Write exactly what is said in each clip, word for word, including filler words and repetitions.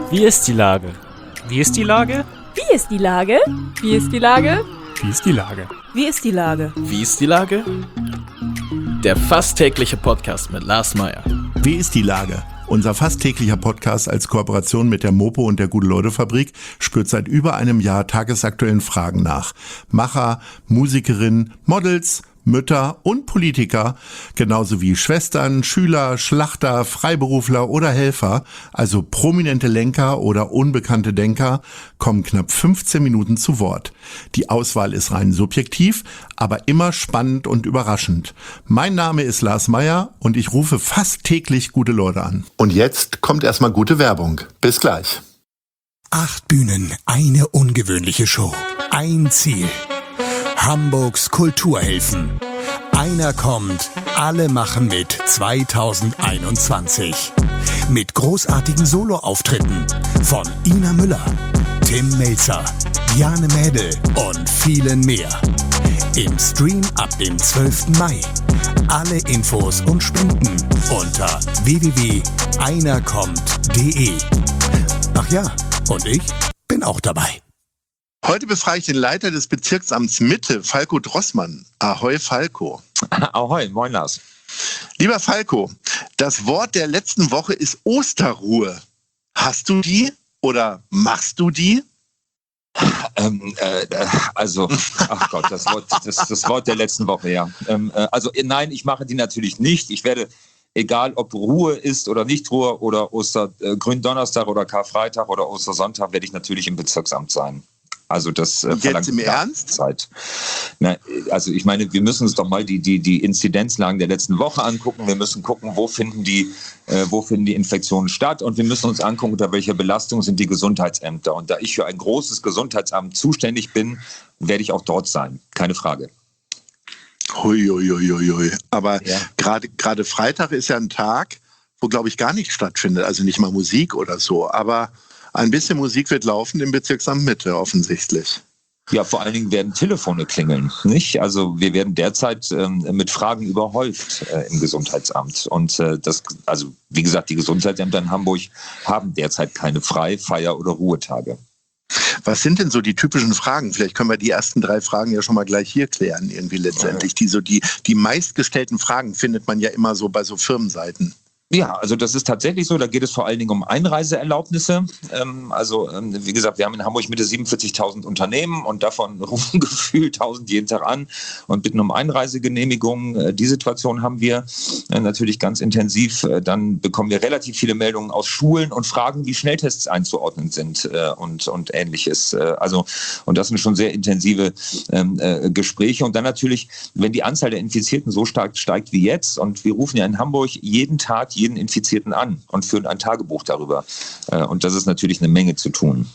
Wie ist die Lage? Wie ist die Lage? Wie ist die Lage? Wie ist die Lage? Wie ist die Lage? Wie ist die Lage? Wie ist die Lage? Der fast tägliche Podcast mit Lars Meyer. Wie ist die Lage? Unser fast täglicher Podcast als Kooperation mit der Mopo und der Gute-Leute-Fabrik spürt seit über einem Jahr tagesaktuellen Fragen nach. Macher, Musikerinnen, Models, Mütter und Politiker, genauso wie Schwestern, Schüler, Schlachter, Freiberufler oder Helfer, also prominente Lenker oder unbekannte Denker, kommen knapp fünfzehn Minuten zu Wort. Die Auswahl ist rein subjektiv, aber immer spannend und überraschend. Mein Name ist Lars Meyer und ich rufe fast täglich gute Leute an. Und jetzt kommt erstmal gute Werbung. Bis gleich. Acht Bühnen, eine ungewöhnliche Show. Ein Ziel. Hamburgs Kulturhelfen. Einer kommt, alle machen mit zweitausendeinundzwanzig. Mit großartigen Soloauftritten von Ina Müller, Tim Melzer, Jane Mädel und vielen mehr. Im Stream ab dem zwölften Mai. Alle Infos und Spenden unter w w w punkt einerkommt punkt de. Ach ja, und ich bin auch dabei. Heute befrage ich den Leiter des Bezirksamts Mitte, Falko Drossmann. Ahoi, Falko. Ahoi, moin Lars. Lieber Falko, das Wort der letzten Woche ist Osterruhe. Hast du die oder machst du die? Ähm, äh, also, ach Gott, das Wort, das, das Wort der letzten Woche, ja. Ähm, äh, also nein, ich mache die natürlich nicht. Ich werde, egal ob Ruhe ist oder nicht Ruhe oder Oster, äh, Gründonnerstag oder Karfreitag oder Ostersonntag, werde ich natürlich im Bezirksamt sein. Also das äh, jetzt im Ernst? Zeit. Na, also ich meine, wir müssen uns doch mal die, die, die Inzidenzlagen der letzten Woche angucken. Wir müssen gucken, wo finden die, äh, wo finden die Infektionen statt. Und wir müssen uns angucken, unter welcher Belastung sind die Gesundheitsämter. Und da ich für ein großes Gesundheitsamt zuständig bin, werde ich auch dort sein. Keine Frage. Hui, hui, hui, hui. Aber Ja. gerade gerade Freitag ist ja ein Tag, wo, glaube ich, gar nichts stattfindet. Also nicht mal Musik oder so. Aber ein bisschen Musik wird laufen im Bezirksamt Mitte offensichtlich. Ja, vor allen Dingen werden Telefone klingeln, nicht? Also wir werden derzeit ähm, mit Fragen überhäuft äh, im Gesundheitsamt. Und äh, das, also wie gesagt, die Gesundheitsämter in Hamburg haben derzeit keine Frei-, Feier- oder Ruhetage. Was sind denn so die typischen Fragen? Vielleicht können wir die ersten drei Fragen ja schon mal gleich hier klären, irgendwie letztendlich. Die, so die, die meistgestellten Fragen findet man ja immer so bei so Firmenseiten. Ja, also das ist tatsächlich so. Da geht es vor allen Dingen um Einreiseerlaubnisse. Ähm, also ähm, wie gesagt, wir haben in Hamburg Mitte siebenundvierzigtausend Unternehmen und davon rufen gefühlt tausend jeden Tag an und bitten um Einreisegenehmigungen. Äh, die Situation haben wir äh, natürlich ganz intensiv. Äh, dann bekommen wir relativ viele Meldungen aus Schulen und fragen, wie Schnelltests einzuordnen sind äh, und, und ähnliches. Äh, also und das sind schon sehr intensive ähm, äh, Gespräche. Und dann natürlich, wenn die Anzahl der Infizierten so stark steigt wie jetzt, und wir rufen ja in Hamburg jeden Tag jeden Infizierten an und führen ein Tagebuch darüber. Und das ist natürlich eine Menge zu tun.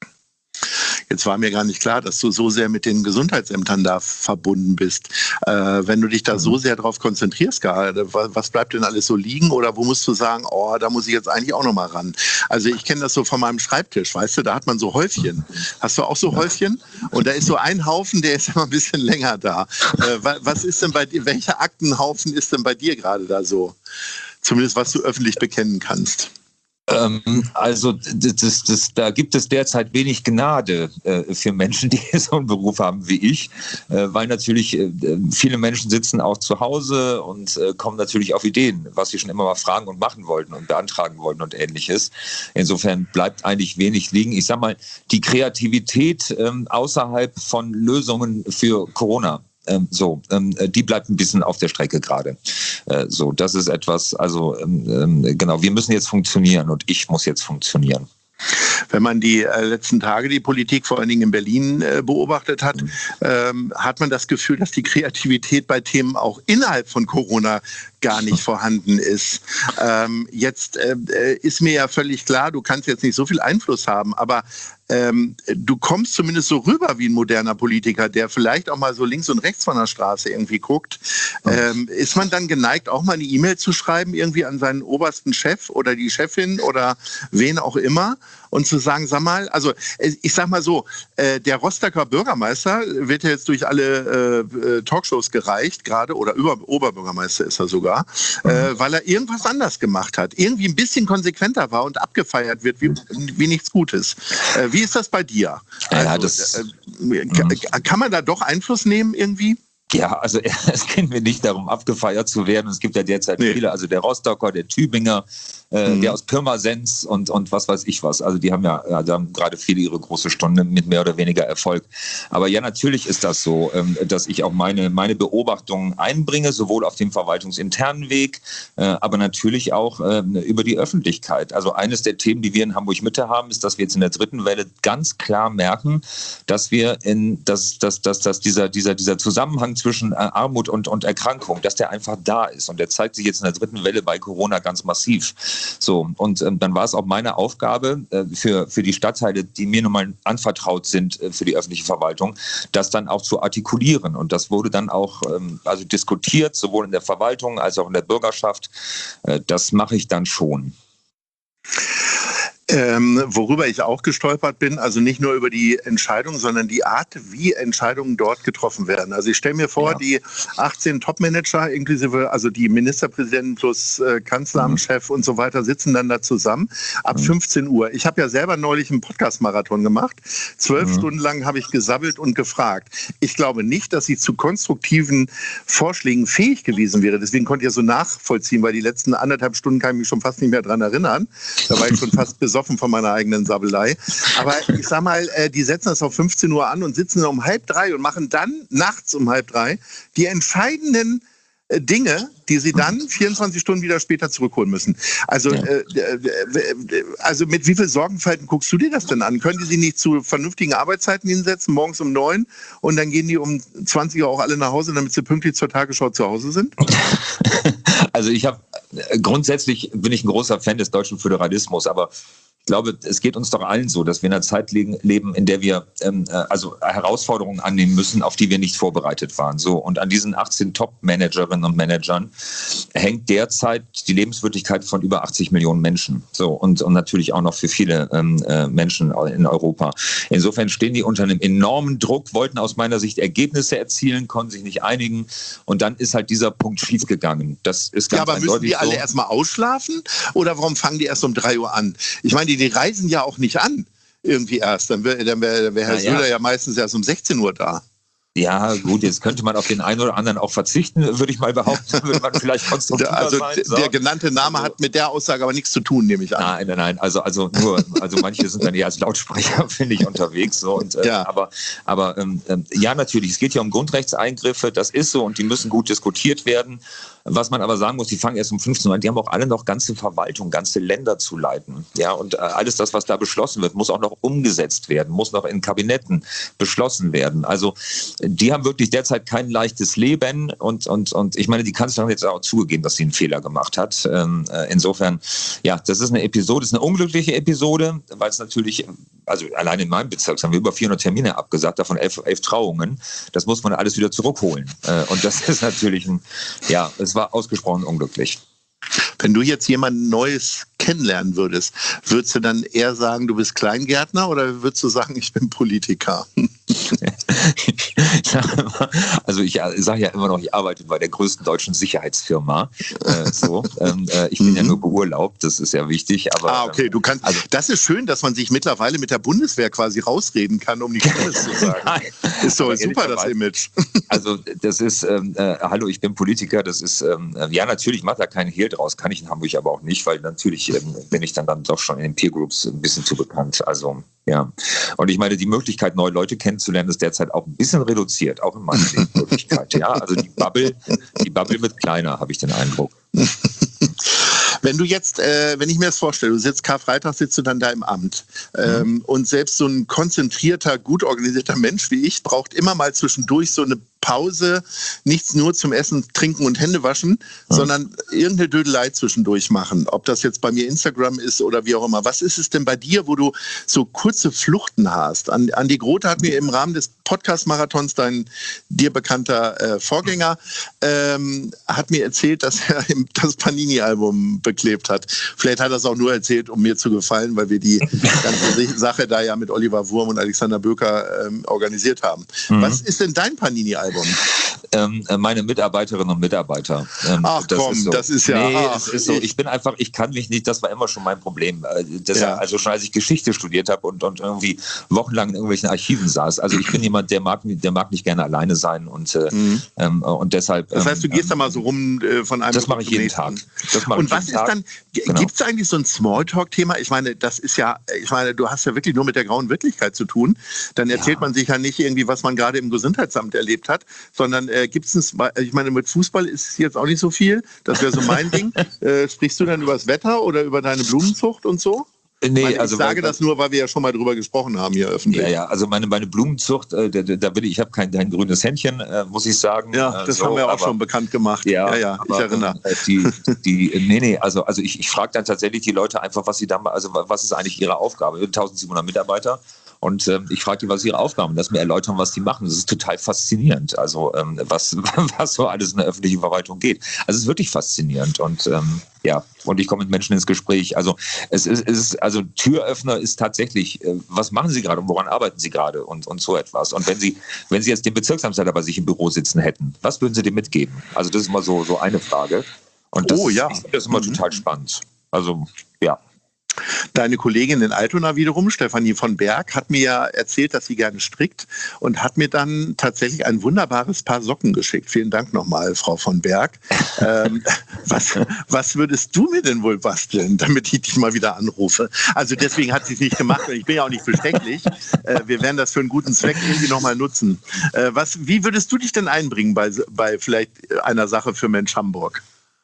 Jetzt war mir gar nicht klar, dass du so sehr mit den Gesundheitsämtern da verbunden bist. Äh, wenn du dich da so sehr drauf konzentrierst gerade, was bleibt denn alles so liegen oder wo musst du sagen, oh, da muss ich jetzt eigentlich auch noch mal ran? Also ich kenne das so von meinem Schreibtisch, weißt du, da hat man so Häufchen. Hast du auch so Häufchen? Und da ist so ein Haufen, der ist immer ein bisschen länger da. Äh, was ist denn bei dir, welcher Aktenhaufen ist denn bei dir gerade da so? Zumindest was du öffentlich bekennen kannst. Ähm, also das, das, das, da gibt es derzeit wenig Gnade äh, für Menschen, die so einen Beruf haben wie ich, äh, weil natürlich äh, viele Menschen sitzen auch zu Hause und äh, kommen natürlich auf Ideen, was sie schon immer mal fragen und machen wollten und beantragen wollten und ähnliches. Insofern bleibt eigentlich wenig liegen. Ich sag mal, die Kreativität ähm, außerhalb von Lösungen für Corona, Ähm, so, ähm, die bleibt ein bisschen auf der Strecke gerade. Äh, so, das ist etwas, also ähm, genau, wir müssen jetzt funktionieren und ich muss jetzt funktionieren. Wenn man die äh, letzten Tage die Politik vor allen Dingen in Berlin äh, beobachtet hat, ähm, hat man das Gefühl, dass die Kreativität bei Themen auch innerhalb von Corona gar nicht vorhanden ist. Ähm, jetzt äh, ist mir ja völlig klar, du kannst jetzt nicht so viel Einfluss haben, aber ähm, du kommst zumindest so rüber wie ein moderner Politiker, der vielleicht auch mal so links und rechts von der Straße irgendwie guckt. Ähm, ist man dann geneigt, auch mal eine E-Mail zu schreiben, irgendwie an seinen obersten Chef oder die Chefin oder wen auch immer und zu sagen, sag mal, also ich sag mal so, äh, der Rostocker Bürgermeister wird ja jetzt durch alle äh, Talkshows gereicht gerade, oder Über- Oberbürgermeister ist er sogar. sogar, mhm. äh, weil er irgendwas anders gemacht hat, irgendwie ein bisschen konsequenter war und abgefeiert wird wie, wie nichts Gutes. Äh, wie ist das bei dir? Ja, also, das, äh, kann, kann man da doch Einfluss nehmen irgendwie? Ja, also es geht mir nicht darum, abgefeiert zu werden. Es gibt ja derzeit nee. viele, also der Rostocker, der Tübinger, äh, mhm. der aus Pirmasens und, und was weiß ich was. Also die haben ja, ja die haben gerade viele ihre große Stunde mit mehr oder weniger Erfolg. Aber ja, natürlich ist das so, ähm, dass ich auch meine, meine Beobachtungen einbringe, sowohl auf dem verwaltungsinternen Weg, äh, aber natürlich auch äh, über die Öffentlichkeit. Also eines der Themen, die wir in Hamburg-Mitte haben, ist, dass wir jetzt in der dritten Welle ganz klar merken, dass wir in, dass, dass, dass, dass dieser, dieser, dieser Zusammenhang zwischen Armut und, und Erkrankung, dass der einfach da ist. Und der zeigt sich jetzt in der dritten Welle bei Corona ganz massiv. So, und ähm, dann war es auch meine Aufgabe äh, für, für die Stadtteile, die mir nun mal anvertraut sind äh, für die öffentliche Verwaltung, das dann auch zu artikulieren. Und das wurde dann auch ähm, also diskutiert, sowohl in der Verwaltung als auch in der Bürgerschaft. Äh, das mache ich dann schon. Ähm, worüber ich auch gestolpert bin, also nicht nur über die Entscheidung, sondern die Art, wie Entscheidungen dort getroffen werden. Also ich stelle mir vor, ja. die achtzehn Top-Manager, inklusive, also die Ministerpräsidenten plus äh, Kanzleramtschef mhm. und so weiter, sitzen dann da zusammen ab mhm. fünfzehn Uhr. Ich habe ja selber neulich einen Podcast-Marathon gemacht. Zwölf mhm. Stunden lang habe ich gesabbelt und gefragt. Ich glaube nicht, dass ich zu konstruktiven Vorschlägen fähig gewesen wäre. Deswegen konnte ich ja so nachvollziehen, weil die letzten anderthalb Stunden kann ich mich schon fast nicht mehr dran erinnern. Da war ich schon fast besorgt von meiner eigenen Sabbelei. Aber ich sag mal, äh, die setzen das auf fünfzehn Uhr an und sitzen um halb drei und machen dann nachts um halb drei die entscheidenden äh, Dinge, die sie dann vierundzwanzig Stunden wieder später zurückholen müssen. Also, ja. äh, äh, also mit wie viel Sorgenfalten guckst du dir das denn an? Können die sich nicht zu vernünftigen Arbeitszeiten hinsetzen, morgens um neun und dann gehen die um zwanzig Uhr auch alle nach Hause, damit sie pünktlich zur Tagesschau zu Hause sind? Also ich habe, grundsätzlich bin ich ein großer Fan des deutschen Föderalismus, aber ich glaube, es geht uns doch allen so, dass wir in einer Zeit leben, in der wir ähm, also Herausforderungen annehmen müssen, auf die wir nicht vorbereitet waren. So, und an diesen achtzehn Top-Managerinnen und Managern hängt derzeit die Lebenswirklichkeit von über achtzig Millionen Menschen. So, und, und natürlich auch noch für viele ähm, äh, Menschen in Europa. Insofern stehen die unter einem enormen Druck, wollten aus meiner Sicht Ergebnisse erzielen, konnten sich nicht einigen. Und dann ist halt dieser Punkt schiefgegangen. Das ist ganz ja, aber müssen die alle so. erstmal ausschlafen? Oder warum fangen die erst um drei Uhr an? Ich meine, die Die reisen ja auch nicht an, irgendwie erst. Dann wäre dann wär, wär Herr ja, Söder ja. ja meistens erst um sechzehn Uhr da. Ja, gut, jetzt könnte man auf den einen oder anderen auch verzichten, würde ich mal behaupten, würde man vielleicht konstruktiver also sein. So. Der genannte Name also, hat mit der Aussage aber nichts zu tun, nehme ich an. Nein, nein, nein, also, also nur, also manche sind dann eher als Lautsprecher, finde ich, unterwegs. So, und, äh, ja. Aber, aber ähm, ja, natürlich, es geht ja um Grundrechtseingriffe, das ist so und die müssen gut diskutiert werden. Was man aber sagen muss, die fangen erst um fünfzehn Uhr an, die haben auch alle noch ganze Verwaltung, ganze Länder zu leiten. Ja, und äh, alles das, was da beschlossen wird, muss auch noch umgesetzt werden, muss noch in Kabinetten beschlossen werden. Also die haben wirklich derzeit kein leichtes Leben und, und, und ich meine, die Kanzlerin hat jetzt auch zugegeben, dass sie einen Fehler gemacht hat. Ähm, äh, insofern, ja, das ist eine Episode, das ist eine unglückliche Episode, weil es natürlich, also allein in meinem Bezirk haben wir über vierhundert Termine abgesagt, davon elf, elf Trauungen. Das muss man alles wieder zurückholen. Äh, und das ist natürlich ein, ja, es war ausgesprochen unglücklich. Wenn du jetzt jemanden Neues kennenlernen würdest, würdest du dann eher sagen, du bist Kleingärtner oder würdest du sagen, ich bin Politiker? Also ich sage ja immer noch, ich arbeite bei der größten deutschen Sicherheitsfirma. Äh, so, ähm, äh, ich bin mhm. ja nur beurlaubt, das ist ja wichtig. Aber, ah, okay, du kannst. Also, das ist schön, dass man sich mittlerweile mit der Bundeswehr quasi rausreden kann, um nichts anderes zu sagen. Nein, ist doch super, das Image. Also das ist, ähm, äh, hallo, ich bin Politiker, das ist, ähm, ja natürlich, macht da keinen Hehl draus, kann ich in Hamburg aber auch nicht, weil natürlich ähm, bin ich dann, dann doch schon in den Peer Groups ein bisschen zu bekannt. Also ja, und ich meine, die Möglichkeit, neue Leute kennenzulernen, ist derzeit auch ein bisschen reduziert, auch in meiner Möglichkeit. Ja, also die Bubble, die Bubble wird kleiner, habe ich den Eindruck. Wenn du jetzt, äh, wenn ich mir das vorstelle, du sitzt Karfreitag, sitzt du dann da im Amt ähm, mhm. und selbst so ein konzentrierter, gut organisierter Mensch wie ich braucht immer mal zwischendurch so eine Pause, nichts nur zum Essen, Trinken und Händewaschen, mhm. sondern irgendeine Dödelei zwischendurch machen. Ob das jetzt bei mir Instagram ist oder wie auch immer. Was ist es denn bei dir, wo du so kurze Fluchten hast? Andi Grote hat mir im Rahmen des Podcast-Marathons, dein dir bekannter äh, Vorgänger, ähm, hat mir erzählt, dass er das Panini-Album beklebt hat. Vielleicht hat er es auch nur erzählt, um mir zu gefallen, weil wir die ganze Sache da ja mit Oliver Wurm und Alexander Böker ähm, organisiert haben. Mhm. Was ist denn dein Panini-Album? Album? Ähm, meine Mitarbeiterinnen und Mitarbeiter. Ähm, Ach das komm, ist so. das ist ja... Nee, ach, es ist so. Ich bin einfach, ich kann mich nicht, das war immer schon mein Problem. Äh, Das Ja. Also schon als ich Geschichte studiert habe und, und irgendwie wochenlang in irgendwelchen Archiven saß. Also ich bin jemand, der mag, der mag nicht gerne alleine sein und, äh, Mhm. ähm, und deshalb... Das heißt, du gehst da mal so rum äh, von einem Das mache ich zum jeden nächsten. Tag. Das mache Und ich was jeden ist Tag. dann, g- Genau. gibt es eigentlich so ein Smalltalk-Thema? Ich meine, das ist ja, ich meine, du hast ja wirklich nur mit der grauen Wirklichkeit zu tun. Dann erzählt Ja. man sich ja nicht irgendwie, was man gerade im Gesundheitsamt erlebt hat, sondern äh, gibt es ein, Sma- ich meine, mit Fußball ist es jetzt auch nicht so viel. Das wäre so mein Ding. Äh, sprichst du dann über das Wetter oder über deine Blumenzucht und so? Nee, Meine, also ich sage weil- das nur, weil wir ja schon mal drüber gesprochen haben hier öffentlich. Ja, ja, also meine, meine Blumenzucht, äh, da, da will ich, ich habe kein, kein grünes Händchen, äh, muss ich sagen. Ja, äh, das so, haben wir auch aber- schon bekannt gemacht. Ja, ja, ja ich aber, erinnere. äh, Die, die, nee, nee, also, also ich, ich frage dann tatsächlich die Leute einfach, was sie da, also was ist eigentlich ihre Aufgabe? eintausendsiebenhundert Mitarbeiter. Und ähm, ich frage die, was ist ihre Aufgabe? Und lass mir erläutern, was die machen. Das ist total faszinierend, also ähm, was, was so alles in der öffentlichen Verwaltung geht. Also es ist wirklich faszinierend und ähm, ja, und ich komme mit Menschen ins Gespräch. Also es ist, es ist also Türöffner ist tatsächlich, äh, was machen Sie gerade und woran arbeiten Sie gerade und, und so etwas. Und wenn Sie, wenn Sie jetzt den Bezirksamtsleiter bei sich im Büro sitzen hätten, was würden Sie dem mitgeben? Also das ist immer so, so eine Frage. Und das, Oh, ja. ich finde das immer Mhm. total spannend. Also ja. Deine Kollegin in Altona wiederum, Stefanie von Berg, hat mir ja erzählt, dass sie gerne strickt und hat mir dann tatsächlich ein wunderbares Paar Socken geschickt. Vielen Dank nochmal, Frau von Berg. ähm, was, was würdest du mir denn wohl basteln, damit ich dich mal wieder anrufe? Also deswegen hat sie es nicht gemacht und ich bin ja auch nicht bestechlich. Äh, wir werden das für einen guten Zweck irgendwie nochmal nutzen. Äh, was, wie würdest du dich denn einbringen bei, bei vielleicht einer Sache für Mensch Hamburg?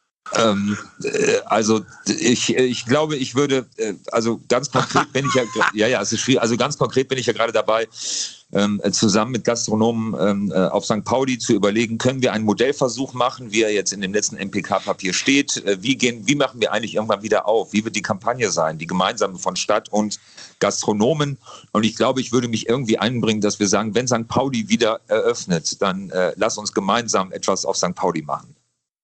Ähm, äh, also ich, ich glaube, ich würde, äh, also ganz konkret bin ich ja, ja, ja, es ist schwierig, also ganz konkret bin ich ja gerade dabei, ähm, zusammen mit Gastronomen ähm, äh, auf Sankt Pauli zu überlegen, können wir einen Modellversuch machen, wie er jetzt in dem letzten M P K-Papier steht, äh, wie gehen, wie machen wir eigentlich irgendwann wieder auf, wie wird die Kampagne sein, die gemeinsame von Stadt und Gastronomen, und ich glaube, ich würde mich irgendwie einbringen, dass wir sagen, wenn Sankt Pauli wieder eröffnet, dann äh, lass uns gemeinsam etwas auf Sankt Pauli machen.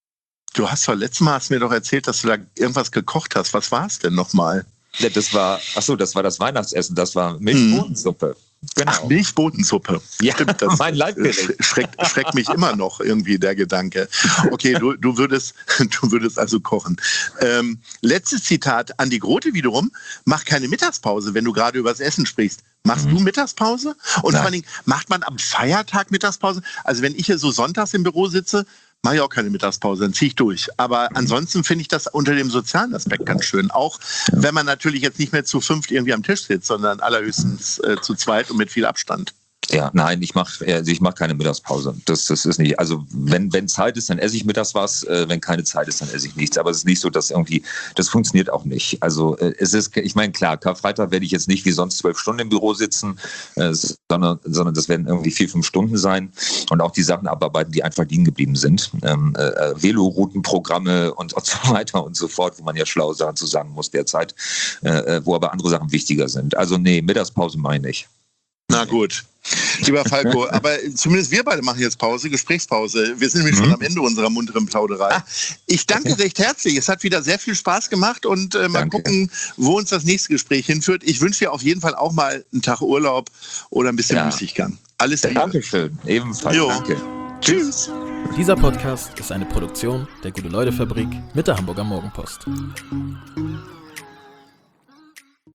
Du hast doch letztes Mal hast mir doch erzählt, dass du da irgendwas gekocht hast. Was war es denn nochmal? Ja, das war, ach so, das war das Weihnachtsessen, das war Milchbohnensuppe. Genau. Ach, Milchbohnensuppe. Ja, Stimmt, das mein Leibgericht. sch- schreckt, schreckt mich immer noch irgendwie der Gedanke. Okay, du, du, würdest, du würdest also kochen. Ähm, letztes Zitat, Andi Grote wiederum, mach keine Mittagspause, wenn du gerade über das Essen sprichst. Machst Mhm. du Mittagspause? Und Nein. vor allen Dingen, macht man am Feiertag Mittagspause? Also wenn ich hier so sonntags im Büro sitze, mache ich auch keine Mittagspause, dann ziehe ich durch. Aber ansonsten finde ich das unter dem sozialen Aspekt ganz schön. Auch wenn man natürlich jetzt nicht mehr zu fünft irgendwie am Tisch sitzt, sondern allerhöchstens äh, zu zweit und mit viel Abstand. Ja, nein, ich mache also ich mach keine Mittagspause. Das, das ist nicht. Also wenn, wenn Zeit ist, dann esse ich mittags was. Äh, wenn keine Zeit ist, dann esse ich nichts. Aber es ist nicht so, dass irgendwie, das funktioniert auch nicht. Also äh, es ist, ich meine, klar, Karfreitag werde ich jetzt nicht wie sonst zwölf Stunden im Büro sitzen, äh, sondern, sondern das werden irgendwie vier, fünf Stunden sein und auch die Sachen abarbeiten, die einfach liegen geblieben sind. Ähm, äh, Veloroutenprogramme und, und so weiter und so fort, wo man ja schlaue Sachen zu sagen muss derzeit, äh, wo aber andere Sachen wichtiger sind. Also nee, Mittagspause meine ich. Na gut. Lieber Falco, aber zumindest wir beide machen jetzt Pause, Gesprächspause. Wir sind nämlich Mhm. schon am Ende unserer munteren Plauderei. Ah, Ich danke okay. recht herzlich. Es hat wieder sehr viel Spaß gemacht und äh, mal Danke. gucken, wo uns das nächste Gespräch hinführt. Ich wünsche dir auf jeden Fall auch mal einen Tag Urlaub oder ein bisschen Ja. Müßiggang. Alles Liebe. Dankeschön, ebenfalls. Jo. Danke. Tschüss. Dieser Podcast ist eine Produktion der Gute-Leute-Fabrik mit der Hamburger Morgenpost.